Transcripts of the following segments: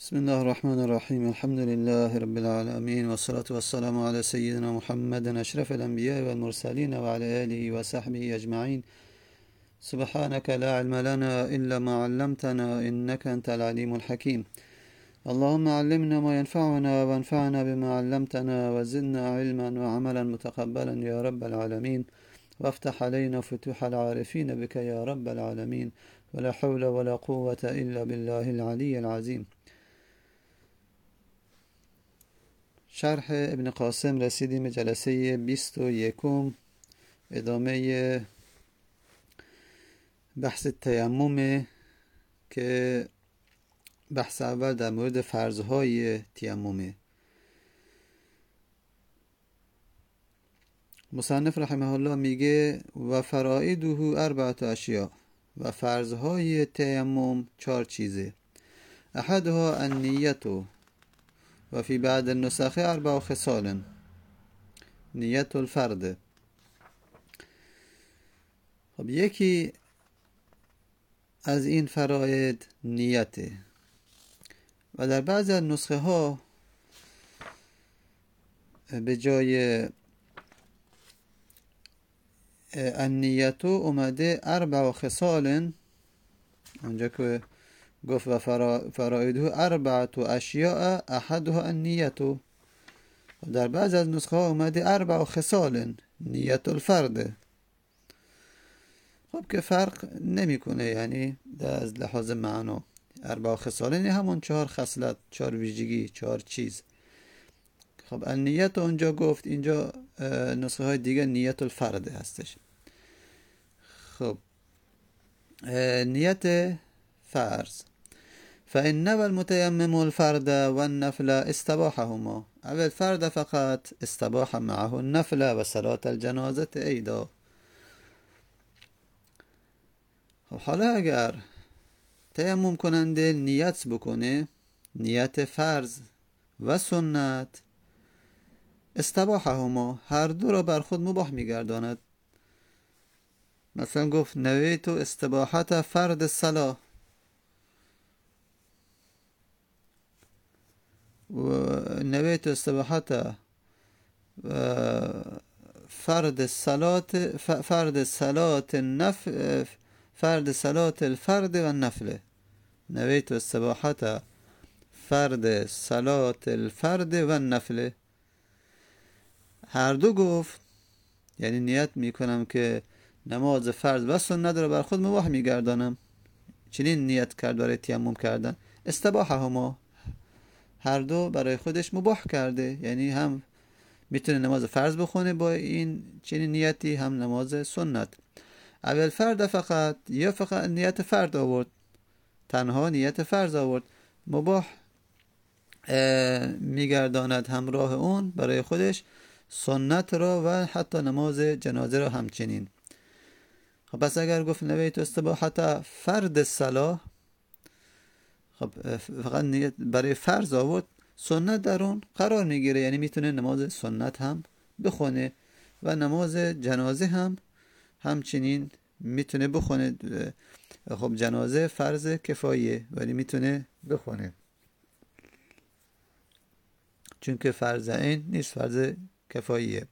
بسم الله الرحمن الرحيم. الحمد لله رب العالمين، والصلاة والسلام على سيدنا محمد أشرف الأنبياء والمرسلين وعلى آله وصحبه أجمعين. سبحانك لا علم لنا إلا ما علمتنا إنك أنت العليم الحكيم. اللهم علمنا ما ينفعنا وانفعنا بما علمتنا وزدنا علما وعملا متقبلا يا رب العالمين، وافتح علينا فتوح العارفين بك يا رب العالمين، ولا حول ولا قوة إلا بالله العلي العظيم. شرح ابن قاسم رسیدیم جلسه 21، ادامه بحث تیمم که بحث اول در مورد فرضهای تیممه. مصنف رحمه الله میگه و فرائده اربعه اشیاء، و فرضهای تیمم 4 چیزه. احدها النیت و فی بعض النسخ 4 خصال. نیت الفرد. خب یکی از این فرائض نیته، و در بعضی از نسخه ها به جای النیت اومده 4 خصال، اونجا که گفت و فرائده 4 اشیاء احدها النیت، و در بعضی از نسخه ها اومده 4 خصال نیت الفرد. خب که فرق نمیکنه، یعنی از لحاظ معنا 4 خصال یعنی همون 4 خصلت، 4 ویژگی، 4 چیز. خب النیت اونجا گفت، اینجا نسخه های دیگه نیت الفرد هستش. خب نیت فرض. فإن نوى المتيمم الفرد والنفل استباحهما، او الفرد فقط استباح معه النفل و صلاة الجنازة ایضا. خب حالا اگر تیمم کننده نیت بکنه، نیت فرض و سنت، استباحهما، هر دو را بر خود مباح میگرداند. مثلا گفت نویت استباحت فرد الصلاة، و نویت استباحت فرد الصلاة، فرد صلاة الفرد و النفل. نویت استباحت فرد صلاة الفرد و النفل. هر دو گفت، یعنی نیت میکنم که نماز فرض و سنت رو بر خود مباح میگردانم. چنین نیت کرد برای تیمم کردن. استباحهما، هر دو برای خودش مباح کرده، یعنی هم میتونه نماز فرض بخونه با این چنین نیتی، هم نماز سنت. اول فرد فقط، یا فقط نیت فرد آورد، تنها نیت فرض آورد، مباح میگرداند همراه اون برای خودش سنت را و حتی نماز جنازه را همچنین. خب پس اگر گفت نویت استباحت فرد الصلاة، خب فقط نیت برای فرض آورد، سنت در اون قرار میگیره، یعنی میتونه نماز سنت هم بخونه و نماز جنازه هم همچنین میتونه بخونه. خب جنازه فرض کفاییه ولی میتونه بخونه، چون که فرض عین نیست، فرض کفاییه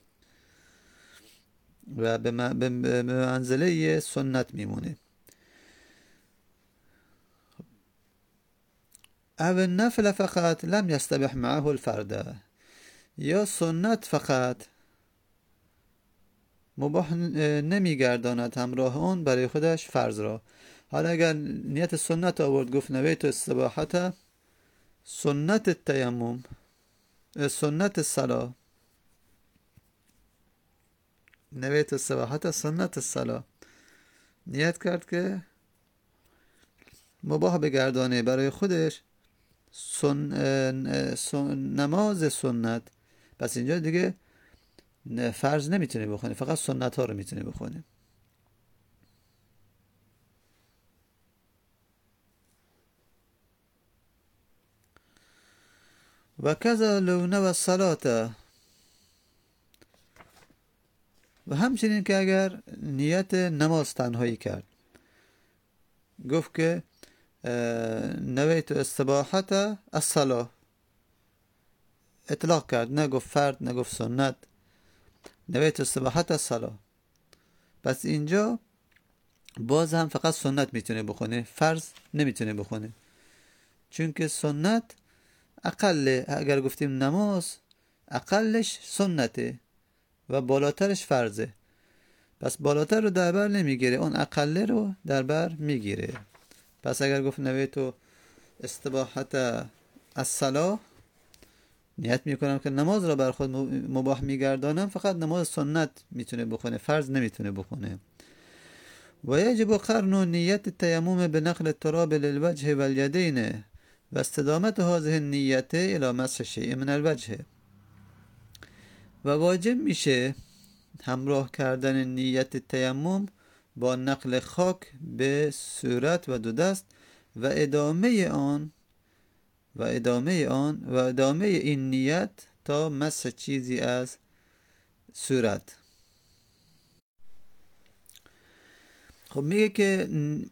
و به منزله سنت میمونه. او النفل فقط لم يستبح معه الفرد، یا سنت فقط مباح نمیگرداند همراه اون برای خودش فرض را. حالا اگر نیت سنت آورد، گفت نویت استباحت سنت التیمم، سنت الصلاة، نویت استباحت سنت الصلاة، نیت کرد که مباح بگردانه برای خودش نماز سنت، پس اینجا دیگه فرض نمیتونه بخونه، فقط سنت ها رو میتونه بخونه. و کذا لو نوى الصلاة، و همچنین که اگر نیت نماز تنهایی کرد، گفت که نویت استباحت الصلاة، اطلاق کرد، نگفت فرد نگفت سنت، نویت استباحت الصلاة. پس اینجا باز هم فقط سنت میتونه بخونه، فرض نمیتونه بخونه، چون که سنت اقل، اگر گفتیم نماز اقلش سنته و بالاترش فرضه، پس بالاتر رو در بر نمیگیره، اون اقله رو در بر میگیره. پس اگر گفت نویتو استباحت الصلاة، نیت میکنم که نماز را بر خود مباح میگردانم، فقط نماز سنت میتونه بخونه، فرض نمیتونه بخونه. و یجب قرن نیت التیمم بنقل التراب للوجه والیدین و استدامت هذه النیت الى مسح شیء من الوجه. و واجب میشه همراه کردن نیت تیمم با نقل خاک به صورت و دو دست و ادامه این نیت تا مسح چیزی از صورت. خب میگه که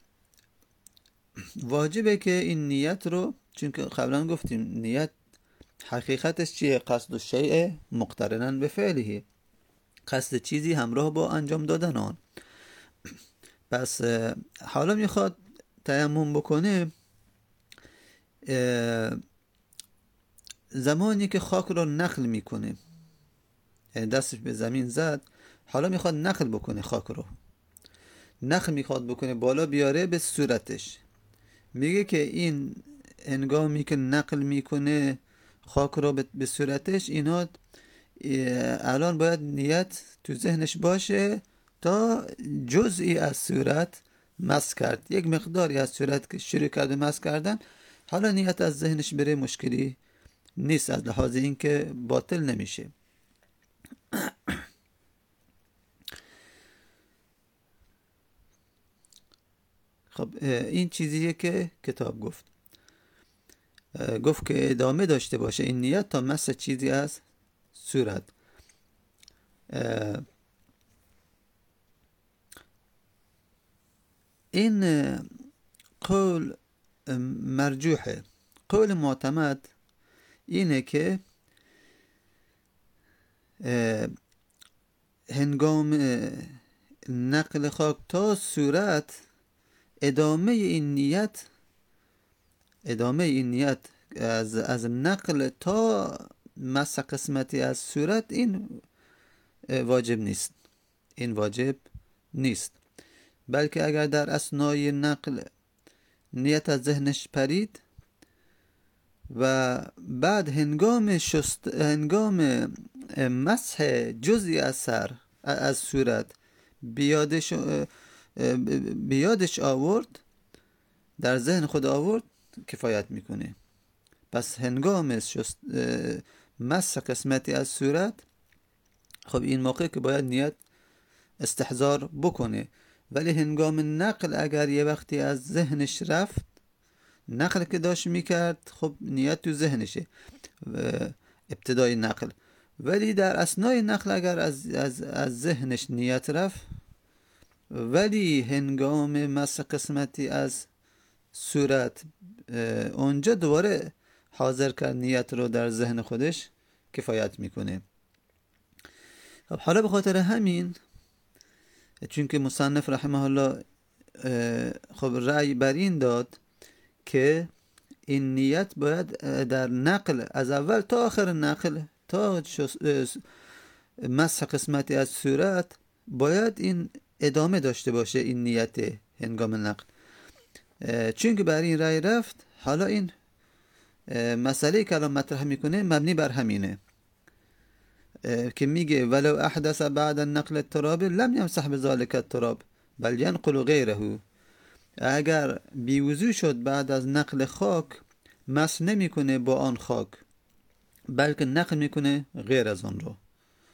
واجبه که این نیت رو، چون که قبلا گفتیم نیت حقیقتش چیه؟ قصد الشیء مقترنا بفعله، قصد چیزی همراه با انجام دادن آن. پس حالا میخواد تیمم بکنه، زمانی که خاک رو نقل میکنه، دستش به زمین زد، حالا میخواد نقل بکنه، خاک رو نقل میخواد بکنه بالا بیاره به صورتش. میگه که این هنگامی که نقل میکنه خاک رو به صورتش، اینا الان باید نیت تو ذهنش باشه تا جزئی از صورت مسح کرد، یک مقداری از صورت که شروع کرده مسح کردن، حالا نیت از ذهنش بره مشکلی نیست، از لحاظ این که باطل نمیشه. خب این چیزیه که کتاب گفت که ادامه داشته باشه این نیت تا مسح چیزی از صورت. این قول مرجوحه. قول معتمد اینه که هنگام نقل خاک تا صورت ادامه این نیت از نقل تا مسح قسمتی از صورت، این واجب نیست. بلکه اگر در اثنای نقل نیت از ذهنش پرید و بعد هنگام مسح جزئی از صورت بیادش آورد، در ذهن خود آورد، کفایت میکنه. پس هنگام مسح قسمتی از صورت، خب این موقع که باید نیت استحضار بکنه. ولی هنگام نقل اگر یه وقتی از ذهنش رفت، نقل که داشت میکرد، خب نیت تو ذهنشه ابتدای نقل، ولی در اثنای نقل اگر از ذهنش نیت رفت، ولی هنگام مسح قسمتی از صورت اونجا دوباره حاضر کرد نیت رو در ذهن خودش، کفایت میکنه. خب حالا به خاطر همین، چون که مصنف رحمه الله خب رأی بر این داد که این نیت باید در نقل، از اول تا آخر نقل تا مسح قسمتی از صورت، باید این ادامه داشته باشه، این نیت هنگام نقل. چون که بر این رأی رفت، حالا این مسئله که الان مطرح میکنه مبنی بر همینه که میگه ولو احدث بعد النقل التراب لم يمسح بذلك التراب بل ينقل غیره. اگر بیوضو شد بعد از نقل خاک، مسح نمیکنه با آن خاک، بلکه نقل میکنه غیر از آن رو.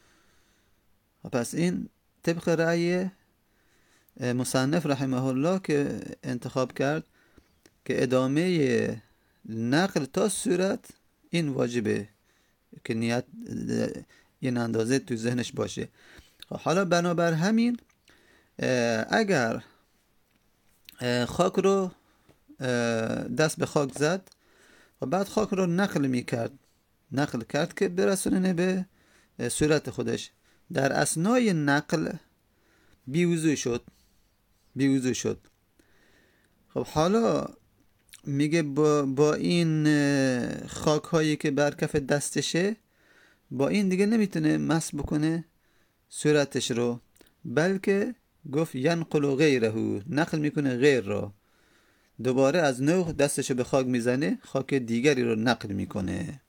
پس این طبق رأی مصنف رحمه الله که انتخاب کرد که ادامه نقل تا صورت این واجبه که نیت این اندازه تو ذهنش باشه. حالا بنابر همین اگر خاک رو دست به خاک زد و بعد خاک رو نقل کرد که برسونه به صورت خودش. در اثنای نقل بیوضو شد. خب حالا میگه با این خاک هایی که بر کف دستشه، با این دیگه نمیتونه مس بکنه صورتش رو، بلکه گفت ینقل غیره، نقل میکنه غیر رو، دوباره از نو دستشو به خاک میزنه، خاک دیگری رو نقل میکنه.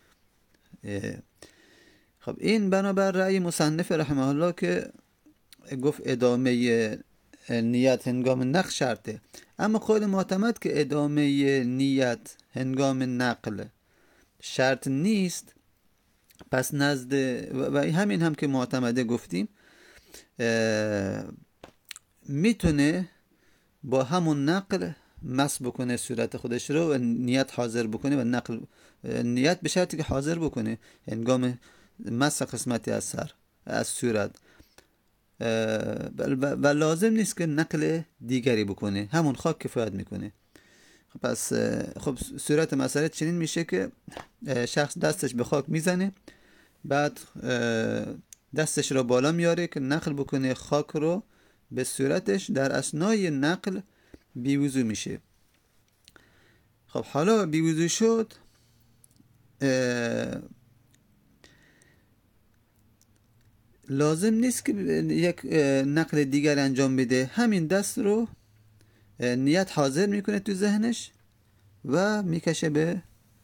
خب این بنابر رأی مصنف رحمه الله که گفت ادامه نیت هنگام نقل شرطه، اما قول معتمد که ادامه نیت هنگام نقل شرط نیست، پس نزد و همین هم که معتمده گفتیم میتونه با همون نقل مس بکنه صورت خودش رو و نیت حاضر بکنه و نقل نیت به شرطی که حاضر بکنه هنگام مس قسمتی از سر از صورت و لازم نیست که نقل دیگری بکنه، همون خاک کفایت میکنه. پس خب صورت مسئله چنین میشه که شخص دستش به خاک میزنه، بعد دستش رو بالا میاره که نقل بکنه خاک رو به صورتش، در اثنای نقل بیوضو میشه. خب حالا بیوضو شد، لازم نیست که یک نقل دیگر انجام بده، همین دست رو نیت حاضر میکنه تو ذهنش و میکشه به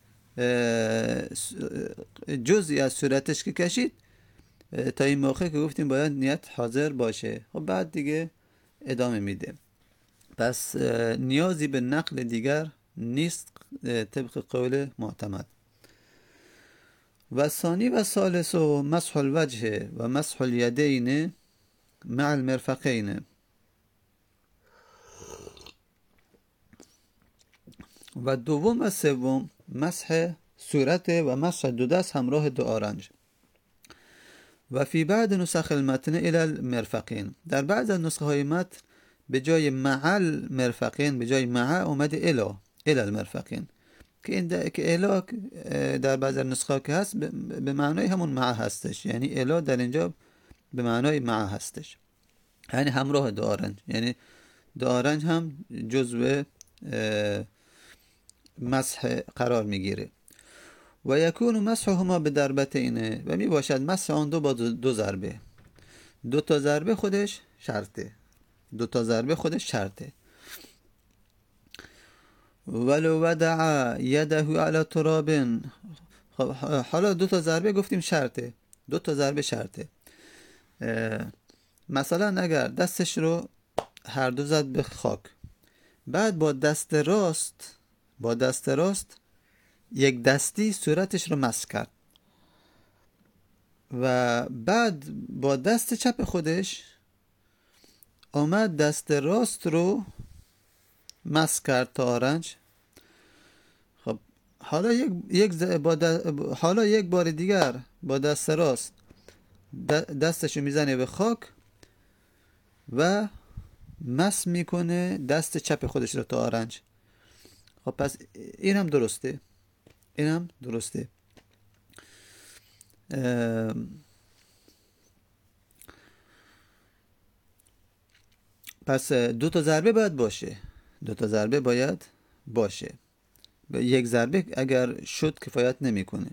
جزئی از صورتش که کشید تا این موقع که گفتیم باید نیت حاضر باشه. خب بعد دیگه ادامه میده. پس نیازی به نقل دیگر نیست طبق قول معتمد. و ثانی و ثالث و مسح الوجه و مسح الیدین مع المرفقین. و دوم و سوم مسح صورت و مسح دو دست همراه دو آرنج. و فی بعد نسخ المتن الی المرفقین، در بعض از نسخه های متن به جای مع المرفقین به جای مع اومده الی المرفقین، که این که الی در بعض از نسخه که هست به معنای همون مع هستش، یعنی الی در اینجا به معنای مع هستش، یعنی همراه دو آرنج، یعنی دو آرنج هم جزو مسح قرار میگیره. و یکون مسحهما به ضربتین، و می باشد مسح آن دو با دو ضربه. دو تا ضربه خودش شرطه. ولو وضع یده علی تراب. حالا دو تا ضربه گفتیم شرطه، مثلا اگر دستش رو هر دو زد به خاک، بعد با دست راست یک دستی صورتش رو مس کرد و بعد با دست چپ خودش آمد دست راست رو مس کرد تا آرنج. خب حالا یک بار دیگر با دست راست دستشو میزنه به خاک و مس میکنه دست چپ خودش رو تا آرنج. خب پس این هم درسته. پس دو تا ضربه باید باشه. یک ضربه اگر شد کفایت نمیکنه.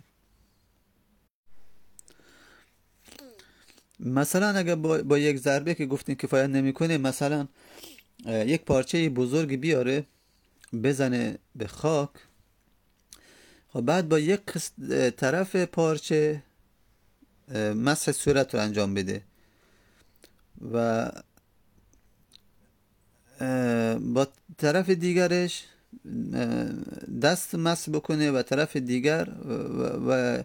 مثلا اگر با یک ضربه که گفتیم کفایت نمیکنه، مثلا یک پارچه بزرگ بیاره بزنه به خاک، و بعد با یک طرف پارچه مسح صورت رو انجام بده و با طرف دیگرش دست مسح بکنه و طرف دیگر و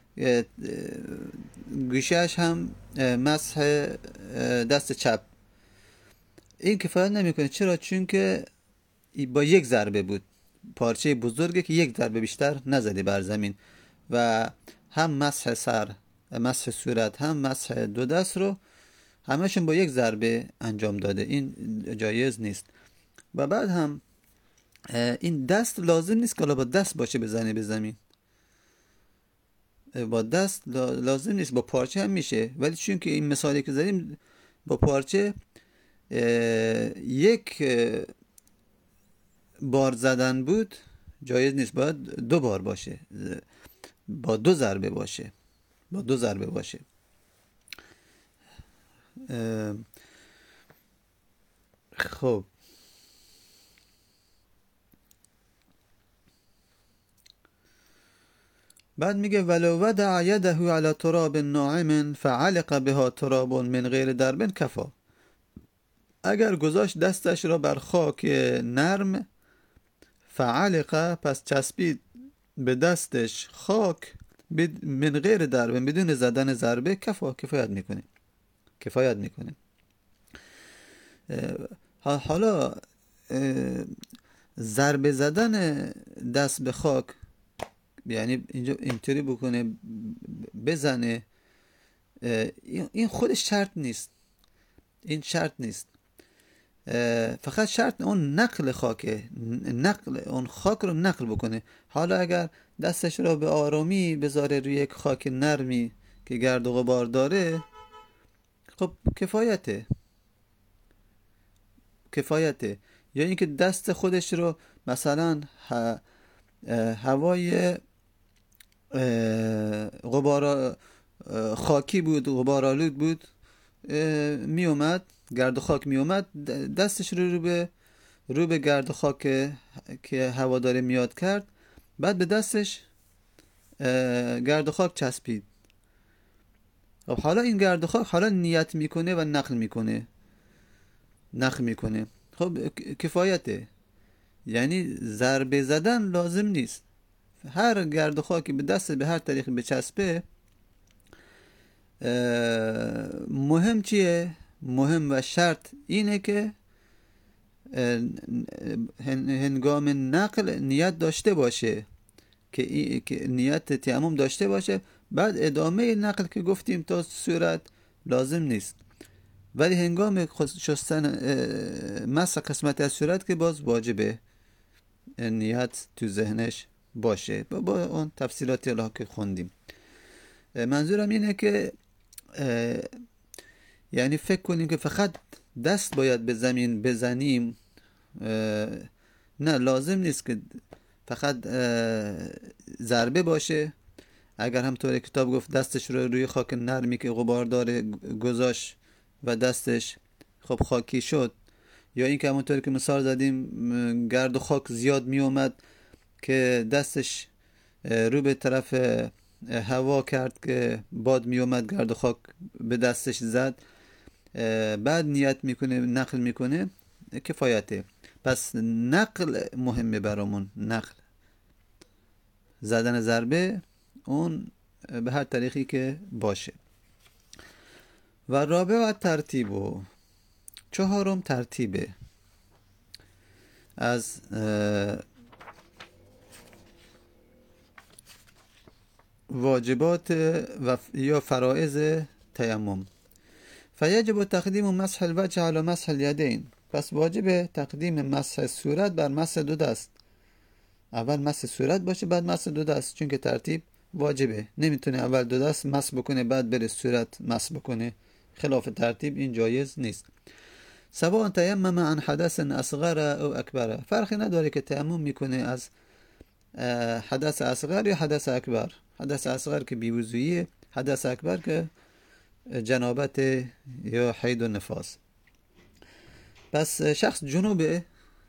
گوشهش هم مسح دست چپ، این کفایت نمیکنه. چرا؟ چون که با یک ضربه بود، پارچه بزرگه که یک ضربه بیشتر نزده بر زمین و هم مسح سر، مسح صورت، هم مسح دو دست رو همشون با یک ضربه انجام داده، این جایز نیست. و بعد هم این دست لازم نیست که با دست باشه بزنه به زمین، با دست لازم نیست، با پارچه هم میشه. ولی چون که این مثالی که زدیم با پارچه یک بار زدن بود جایز نیست، باید 2 بار باشه، با 2 ضربه باشه، با 2 ضربه باشه. خب بعد میگه ولو وضع یده علی تراب ناعم فعلق بها تراب من غیر درب کفا. اگر گذاشت دستش را بر خاک نرم، فعلق پس چسبید به دستش خاک، من غیر درب بدون زدن ضربه، کفا کفایت میکنه، کفایت میکنه. حالا ضربه زدن دست به خاک یعنی اینجا اینطوری بکنه بزنه، این خودش شرط نیست، این شرط نیست، فقط شرط اون نقل خاکه، نقل اون خاک رو نقل بکنه. حالا اگر دستش رو به آرامی بذاره روی یک خاک نرمی که گرد و غبار داره، خب کفایته. یا اینکه دست خودش رو مثلا هوای غبار خاکی بود، غبارآلود بود، می اومد گرد و خاک می اومد، دستش رو به گرد و خاک که هوا داره میاد کرد، بعد به دستش گرد و خاک چسبید. خب حالا این گرد و خاک حالا نیت میکنه و نقل میکنه، خب کفایته. یعنی ضربه زدن لازم نیست، هر گرد و خاکی به دست به هر طریق بچسبه. مهم چیه؟ مهم و شرط اینه که هنگام نقل نیت داشته باشه، که نیت تیمم داشته باشه. بعد ادامه نقل که گفتیم تا صورت لازم نیست، ولی هنگام شستن مسح قسمت از صورت که باز واجبه نیت تو ذهنش باشه، با اون تفصیلاتی الله که خوندیم. منظورم اینه که یعنی فکر کنیم که فقط دست باید به زمین بزنیم، نه، لازم نیست که فقط ضربه باشه. اگر همطور کتاب گفت دستش رو روی خاک نرمی که غبار داره گذاشت و دستش خب خاکی شد، یا این که همونطور که مثال زدیم گرد و خاک زیاد می اومد که دستش رو به طرف هوا کرد که باد می اومد گرد و خاک به دستش زد، بعد نیت میکنه نقل میکنه، کفایته. پس نقل مهمه برامون، نقل زدن ضربه اون به هر طریقی که باشه. و رابع و ترتیبو، 4 ترتیبه از واجبات یا فرائض تیمم. فیجب تقدیم مسح الوجه علی مسح الیدین، پس واجب تقدیم مسح صورت بر مسح 2 دست. اول مسح صورت باشه بعد مسح 2 دست، چون که ترتیب واجبه. نمیتونه اول 2 دست مسح بکنه بعد بره صورت مسح بکنه، خلاف ترتیب این جایز نیست. سواء تیمم عن حدث اصغر او اکبر، فرقی نداره که تیمم میکنه از حدث اصغر یا حدث اکبر. حدث اصغر که بیوضویی، حدث اکبر که جنابت یا حید و نفاس. پس شخص جنوبه،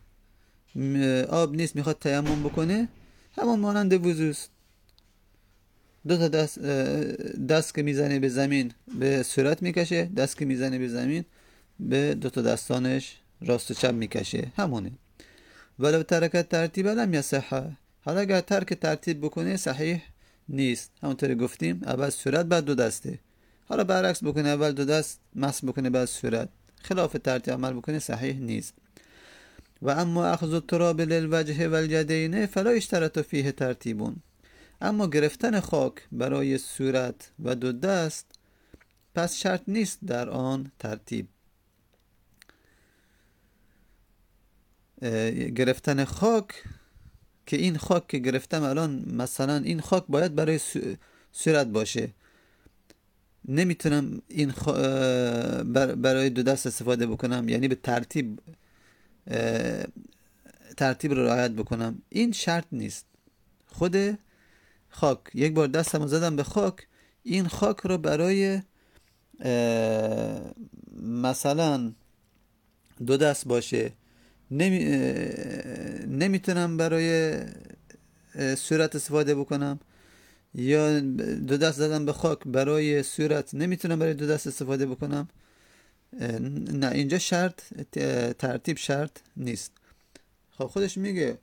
آب نیست، میخواد تیمم بکنه، همون مانند وضوست. 2 تا دست که میزنه به زمین به صورت میکشه، دست که میزنه به زمین به 2 تا دستانش راست و چپ میکشه، همونه. ولو ترکت ترتیب لم یصح، حالا اگر ترک ترتیب بکنه صحیح نیست. همونطوری گفتیم اول صورت بعد 2 دسته، حالا برعکس بکنه اول 2 دست مسح بکنه بعد صورت، خلاف ترتیب عمل بکنه صحیح نیست. و اما اخذ التراب للوجه والیدین فلا اشترط فیه ترتیبون، اما گرفتن خاک برای صورت و 2 دست پس شرط نیست در آن ترتیب. گرفتن خاک، که این خاک که گرفتم الان مثلا این خاک باید برای صورت باشه، نمیتونم این برای دو دست استفاده بکنم، یعنی به ترتیب رو رعایت بکنم. این شرط نیست. خود خاک، یک بار دستم زدم به خاک، این خاک رو برای مثلا دو دست باشه، نمیتونم برای صورت استفاده بکنم، یا دو دست زدم به خاک برای صورت نمیتونم برای دو دست استفاده بکنم. نه، اینجا ترتیب شرط نیست. خب خودش میگه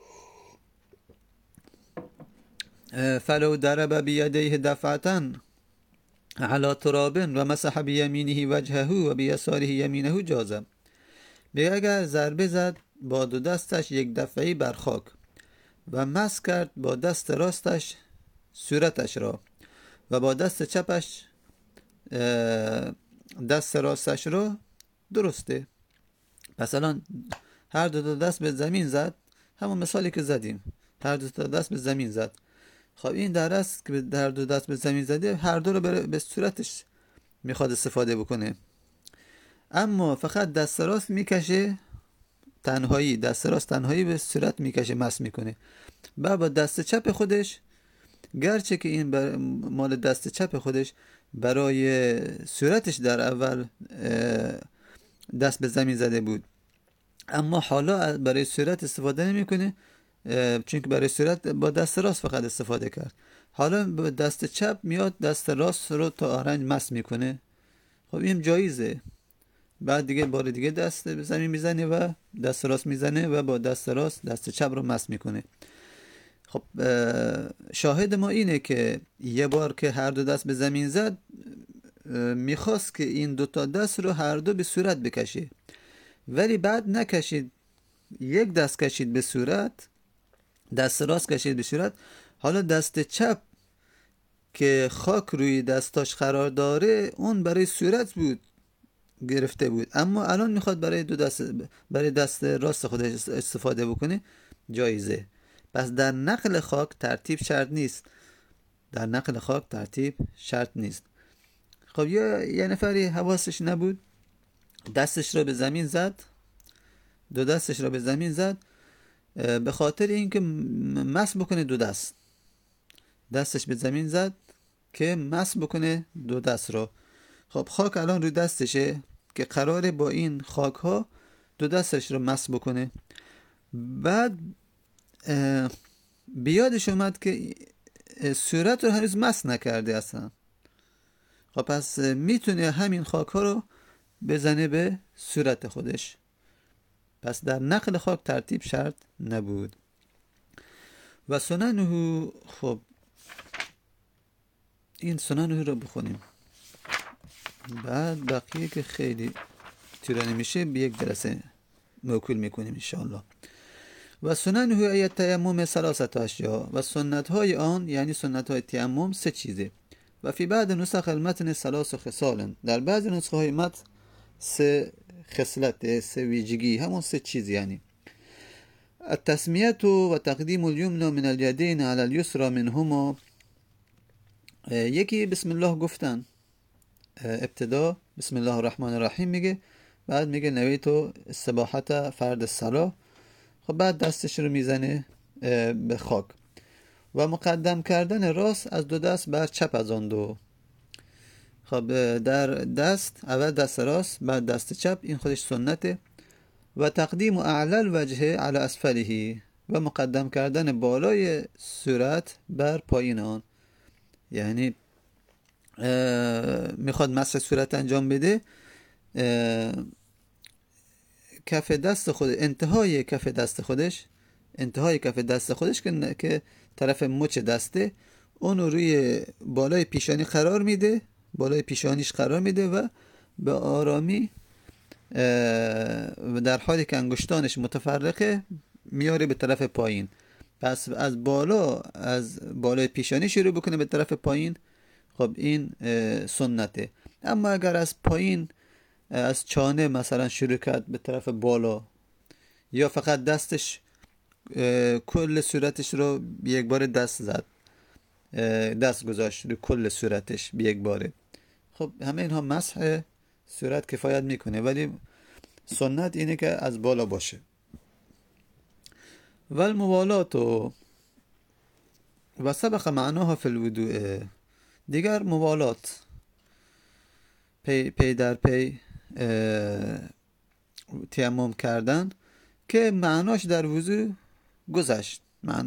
فلو ضرب بیدیه دفعتن على تراب و مسح بیمینه وجهه و بیساره یمینه جازم. میگه اگر ضربه زد با دو دستش یک دفعی بر خاک و مسح کرد با دست راستش صورتش را و با دست چپش دست راستش را، درسته. پس الان هر دو دست به زمین زد، همون مثالی که زدیم، هر دو دست به زمین زد. خب این در است که هر دو دست به زمین زده، هر دو رو به صورتش میخواد استفاده بکنه، اما فقط دست راست میکشه تنهایی، دست راست تنهایی به صورت میکشه، مس میکنه. بعد با دست چپ خودش، گرچه که این مال دست چپ خودش برای صورتش در اول دست به زمین زده بود، اما حالا برای صورت استفاده نمیکنه، چون که برای صورت با دست راست فقط استفاده کرد. حالا با دست چپ میاد دست راست رو تا آرنج مس میکنه. خب این جایزه. بعد دیگه بار دیگه دست به زمین میزنه و دست راست میزنه و با دست راست دست چپ رو مس میکنه. خب شاهد ما اینه که یه بار که هر دو دست به زمین زد، میخواست که این دوتا دست رو هر دو به صورت بکشه، ولی بعد نکشید، یک دست کشید به صورت، دست راست کشید به صورت. حالا دست چپ که خاک روی دستاش قرار داره، اون برای صورت بود گرفته بود، اما الان میخواد برای دست راست خودش استفاده بکنه، جایزه. پس در نقل خاک ترتیب شرط نیست، در نقل خاک ترتیب شرط نیست. خب یه نفری حواسش نبود، دستش را به زمین زد، دو دستش را به زمین زد، به خاطر اینکه مس بکنه دو دست، دستش به زمین زد که مس بکنه دو دست رو. خب خاک الان روی دستشه که قراره با این خاک ها دو دستش رو مس بکنه. بعد بیادش اومد که صورت رو هنوز مس نکرده اصلا. خب پس میتونه همین خاک ها رو بزنه به صورت خودش. پس در نقل خاک ترتیب شرط نبود. و سننه، خب این سننه رو بخونیم، بعد بقیه که خیلی طولانی میشه به یک جلسه موکول میکنیم انشاءالله. و سننه ای تیمم ثلاثه اشیاء، و سنت های آن یعنی سنت های تیمم سه چیزه. و فی بعد نسخ المتن ثلاث خصال، در بعض نسخه های متن سه خصلت، سه ویژگی، همون سه چیز، یعنی التسمیت و تقدیم الیمنا من الیدین علی الیسرا منهما. یکی بسم الله گفتن، ابتدا بسم الله الرحمن الرحیم میگه، بعد میگه نویتو استباحت فرد الصلاة. خب بعد دستش رو میزنه به خاک. و مقدم کردن راست از دو دست بر چپ از آن دو. خب در دست، اول دست راست بعد دست چپ، این خودش سنته. و تقدیم اعلی الوجه علی اسفله، و مقدم کردن بالای صورت بر پایین آن، یعنی میخواد مسح صورت انجام بده، کف دست خود، انتهای کف دست خودش که طرف مچ دسته، اون روی بالای پیشانی قرار میده، بالای پیشانیش قرار میده و به آرامی در حالی که انگشتانش متفرقه میاره به طرف پایین. پس از بالای پیشانی شروع بکنه به طرف پایین. خب این سنته. اما اگر از پایین، از چانه مثلا شروع کرد به طرف بالا، یا فقط دستش کل صورتش رو یک بار دست زد، دست گذاشت رو کل صورتش یک باره. خب همه اینها مسح صورت کفایت میکنه، ولی سنت اینه که از بالا باشه. والموالات و سبق معناها فی الوضوء، دیگر موالات پی در پی تیمم کردن که معناش در وضو گذشت،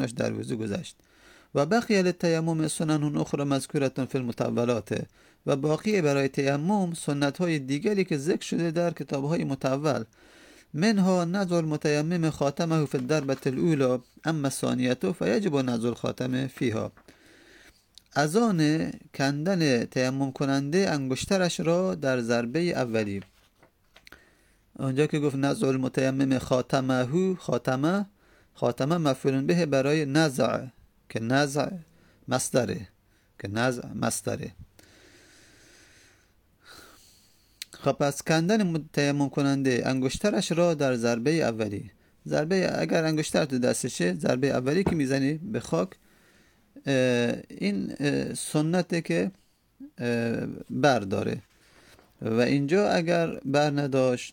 و بقیه للتیمم سنن اخرى مذکورة فی المطولات، و باقی برای تیمم سنت های دیگری که ذکر شده در کتاب های مطول. منها نزع المتیمم خاتمه فی الضربة الاولى اما الثانیة فیجب نزع الخاتم فیها. از آن کندن تیمم کننده انگشترش را در ضربه اولی. اونجا که گفت نزع المتیمم خاتمه، خاتمه مفعول به برای نزع، که نزع مصدره. خب پس کندن تیمم کننده انگشترش را در ضربه اولی. اگر انگشتر تو دستشه، ضربه اولی که میزنی به خاک، این سنته که برداره. و اینجا اگر بر نداشت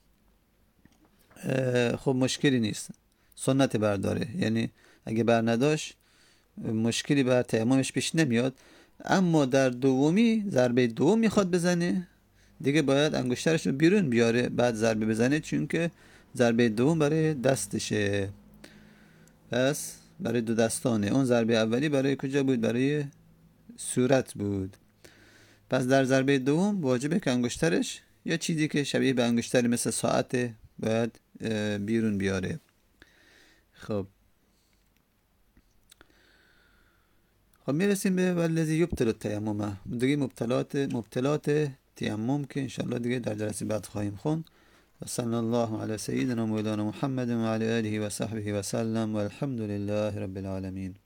خب مشکلی نیست، سنت برداره، یعنی اگه بر نداشت مشکلی بر تیممش پیش نمیاد. اما در دومی، ضربه دوم میخواد بزنه، دیگه باید انگشترش رو بیرون بیاره بعد ضربه بزنه، چون که ضربه دوم برای دستشه. پس برای دو دستانه. اون ضربه اولی برای کجا بود؟ برای صورت بود. پس در ضربه دوم واجبه که انگشترش یا چیزی که شبیه به انگشتر مثل ساعت باید بیرون بیاره. خب میرسیم به والذی یبطل التیمم، دیگه مبطلات تیمم که انشاءالله دیگه در جلسه بعد خواهیم خوند. و صلی الله علی سیدنا مولانا محمد و علی آله و صحبه و سلم و الحمد لله رب العالمین.